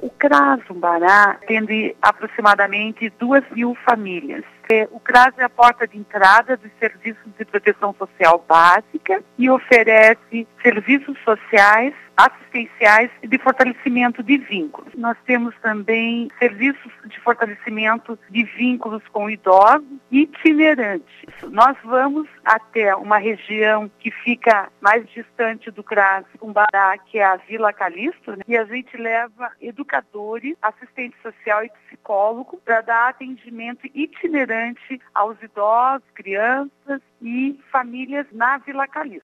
O CRAS Umbará atende aproximadamente 2.000 famílias. O CRAS é a porta de entrada dos serviços de proteção social básica e oferece serviços sociais, assistenciais e de fortalecimento de vínculos. Nós temos também serviços de fortalecimento de vínculos com idosos itinerantes. Nós vamos até uma região que fica mais distante do CRAS Umbará, que é a Vila Calixto, e a gente leva educadores, assistente social e psicólogo para dar atendimento itinerante aos idosos, crianças e famílias na Vila Calixto.